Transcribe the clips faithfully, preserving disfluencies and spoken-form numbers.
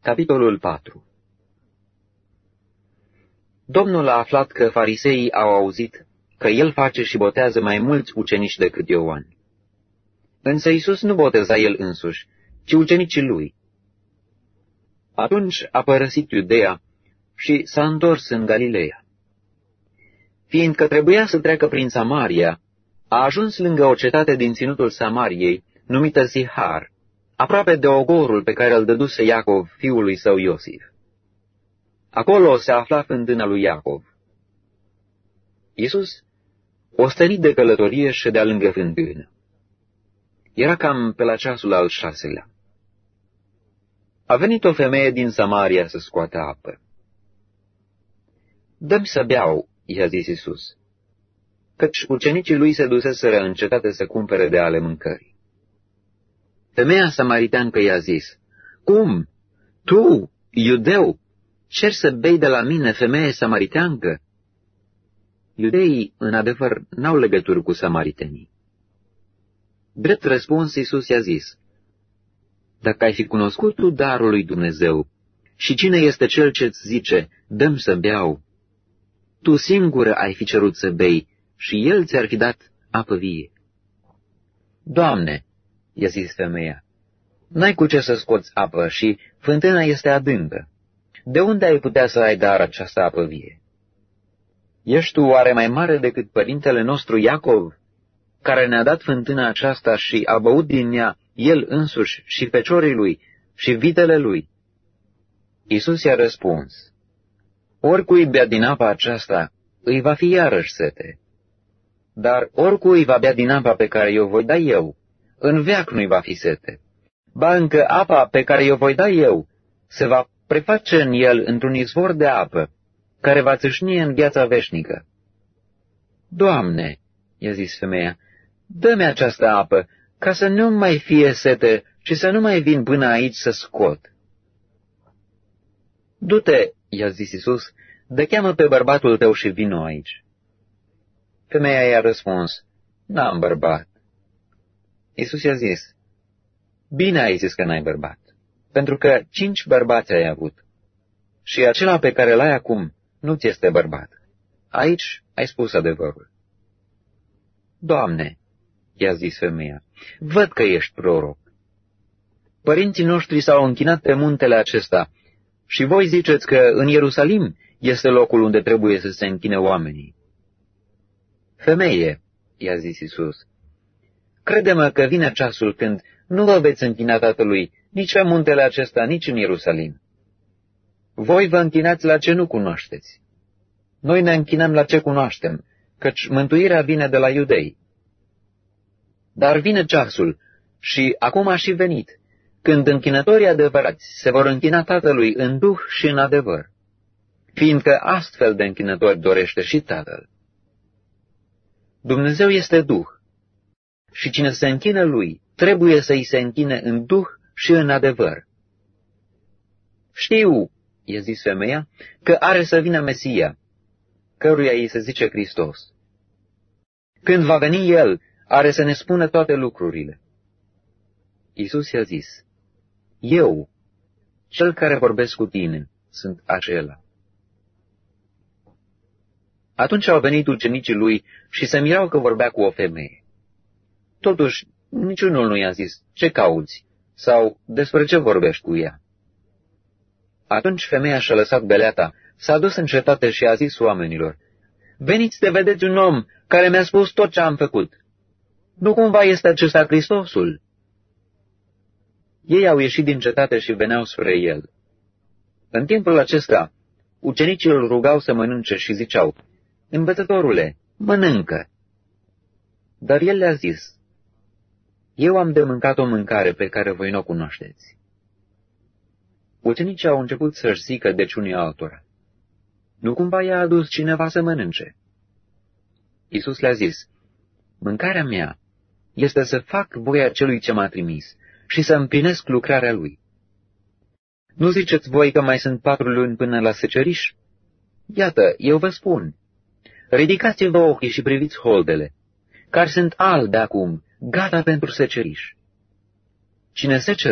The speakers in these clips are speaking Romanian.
Capitolul patru. Domnul a aflat că fariseii au auzit că el face și botează mai mulți ucenici decât Ioan. Însă Iisus nu boteza el însuși, ci ucenicii lui. Atunci a părăsit Iudeea și s-a întors în Galileea. Fiindcă trebuia să treacă prin Samaria, a ajuns lângă o cetate din ținutul Samariei, numită Sihar, aproape de ogorul pe care îl dăduse Iacov fiului său Iosif. Acolo se afla fântâna lui Iacov. Iisus, ostenit de călătorie, ședea lângă fântână. Era cam pe la ceasul al șaselea. A venit o femeie din Samaria să scoată apă. „Dă-mi să beau," i-a zis Iisus, căci ucenicii lui se duseseră în cetate să cumpere de ale mâncării. Femeia samariteancă i-a zis: „Cum? Tu, iudeu, ceri să bei de la mine, femeie samariteancă?" Iudeii, în adevăr, n-au legături cu samaritenii. Drept răspuns, Iisus i-a zis: „Dacă ai fi cunoscut tu darul lui Dumnezeu și cine este cel ce-ți zice, dă-mi să beau, tu singură ai fi cerut să bei și el ți-ar fi dat apă vie." „Doamne," i-a zis femeia, „n-ai cu ce să scoți apă și fântâna este adâncă. De unde ai putea să ai dar această apă vie? Ești tu oare mai mare decât părintele nostru Iacov, care ne-a dat fântâna aceasta și a băut din ea el însuși și feciorii lui și vitele lui?" Iisus i-a răspuns: „Oricui bea din apa aceasta, îi va fi iarăși sete. Dar oricui va bea din apa pe care i-o voi da eu, în veac nu-i va fi sete. Ba încă apa pe care i-o voi da eu se va preface în el într-un izvor de apă, care va țâșni în viața veșnică." „Doamne," i-a zis femeia, „dă-mi această apă, ca să nu mai fie sete și să nu mai vin până aici să scot." „Du-te," i-a zis Iisus, „dă cheamă pe bărbatul tău și vino aici." Femeia i-a răspuns: „N-am bărbat." Iisus i-a zis: „Bine ai zis că n-ai bărbat, pentru că cinci bărbați ai avut și acela pe care l-ai acum nu ți este bărbat. Aici ai spus adevărul." „Doamne," i-a zis femeia, „văd că ești proroc. Părinții noștri s-au închinat pe muntele acesta și voi ziceți că în Ierusalim este locul unde trebuie să se închine oamenii." „Femeie," i-a zis Iisus, „crede-mă că vine ceasul când nu vă veți închina Tatălui nici pe muntele acesta, nici în Ierusalim. Voi vă închinați la ce nu cunoașteți. Noi ne închinăm la ce cunoaștem, căci mântuirea vine de la iudei. Dar vine ceasul, și acum a și venit, când închinătorii adevărați se vor închina Tatălui în duh și în adevăr, fiindcă astfel de închinători dorește și Tatăl. Dumnezeu este Duh, și cine se închină Lui trebuie să îi se închine în duh și în adevăr." „Știu," i-a zis femeia, „că are să vină Mesia, căruia îi se zice Hristos. Când va veni El, are să ne spună toate lucrurile." Iisus i-a zis: „Eu, cel care vorbesc cu tine, sunt acela." Atunci au venit ucenicii lui și se mirau că vorbea cu o femeie. Totuși, niciunul nu i-a zis: „Ce cauți?" sau „Despre ce vorbești cu ea?" Atunci femeia și-a lăsat beleata, s-a dus în cetate și a zis oamenilor: „Veniți să vedeți un om care mi-a spus tot ce am făcut. Nu cumva este acesta Hristosul?" Ei au ieșit din cetate și veneau spre el. În timpul acesta, ucenicii îl rugau să mănânce și ziceau: „Învățătorule, mănâncă." Dar el le-a zis: „Eu am de mâncat o mâncare pe care voi nu o cunoașteți." Ucenicii au început să-și zică deci unii altora: „Nu cumva i-a adus cineva să mănânce?" Iisus le-a zis: „Mâncarea mea este să fac voia celui ce m-a trimis și să împlinesc lucrarea lui. Nu ziceți voi că mai sunt patru luni până la seceriș? Iată, eu vă spun, ridicați-vă ochii și priviți holdele, care sunt albe acum, gata pentru seceriș. Cine seceră,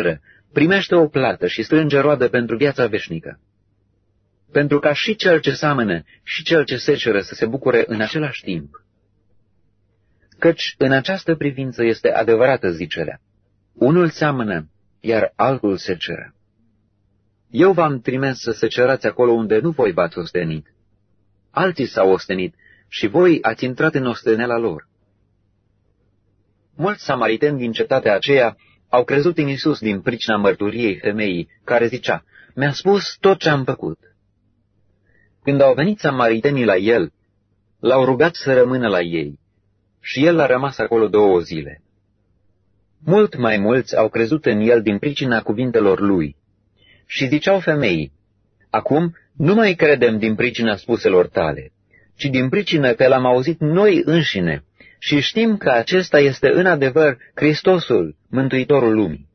primește o plată și strânge roadă pentru viața veșnică. Pentru ca și cel ce seamănă și cel ce seceră să se bucure în același timp. Căci în această privință este adevărată zicerea. Unul seamănă, iar altul seceră. Eu v-am trimis să secerați acolo unde nu voi v-ați ostenit. Alții s-au ostenit și voi ați intrat în osteneala lor. Mulți samariteni din cetatea aceea au crezut în Iisus din pricina mărturiei femeii, care zicea, mi-a spus tot ce am făcut. Când au venit samaritenii la el, l-au rugat să rămână la ei, și el a rămas acolo două zile. Mult mai mulți au crezut în el din pricina cuvintelor lui, și ziceau femeii, acum nu mai credem din pricina spuselor tale, ci din pricină că l-am auzit noi înșine, și știm că acesta este în adevăr Hristosul, Mântuitorul lumii.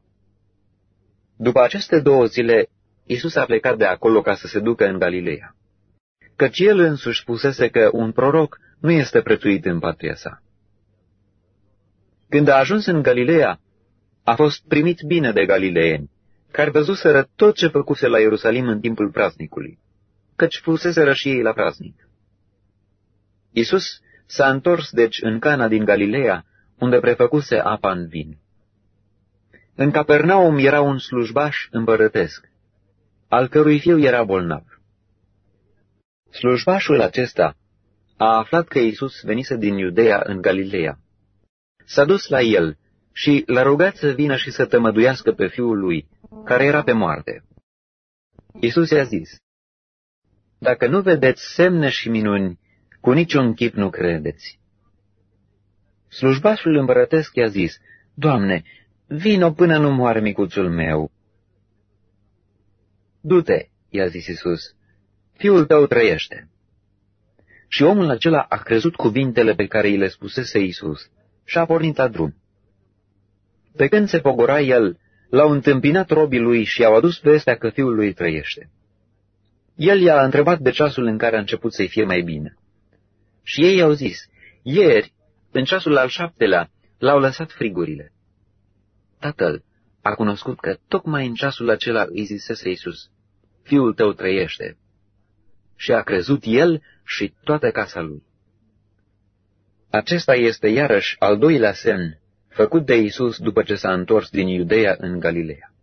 După aceste două zile, Iisus a plecat de acolo ca să se ducă în Galileea, căci el însuși spusese că un proroc nu este prețuit în patria sa. Când a ajuns în Galileea, a fost primit bine de galileeni, care văzuseră tot ce făcuse la Ierusalim în timpul praznicului, căci fuseseră și ei la praznic. Iisus s-a întors deci în Cana din Galileea, unde prefăcuse apa în vin. În Capernaum era un slujbaș împărătesc, al cărui fiu era bolnav. Slujbașul acesta a aflat că Iisus venise din Iudeea în Galileea. S-a dus la el și l-a rugat să vină și să tămăduiască pe fiul lui, care era pe moarte. Iisus i-a zis, dacă nu vedeți semne și minuni, cu niciun chip nu credeți. Slujbașul împărătesc i-a zis, Doamne, vino până nu moare micuțul meu. Du-te, i-a zis Iisus, fiul tău trăiește. Și omul acela a crezut cuvintele pe care îi le spusese Iisus și a pornit la drum. Pe când se pogora el, l-au întâmpinat robii lui și i-au adus vestea că fiul lui trăiește. El i-a întrebat de ceasul în care a început să-i fie mai bine. Și ei i-au zis, ieri, în ceasul al șaptelea, l-au lăsat frigurile. Tatăl a cunoscut că tocmai în ceasul acela îi zisese Iisus, fiul tău trăiește. Și a crezut el și toată casa lui. Acesta este iarăși al doilea semn făcut de Iisus după ce s-a întors din Iudeea în Galileea.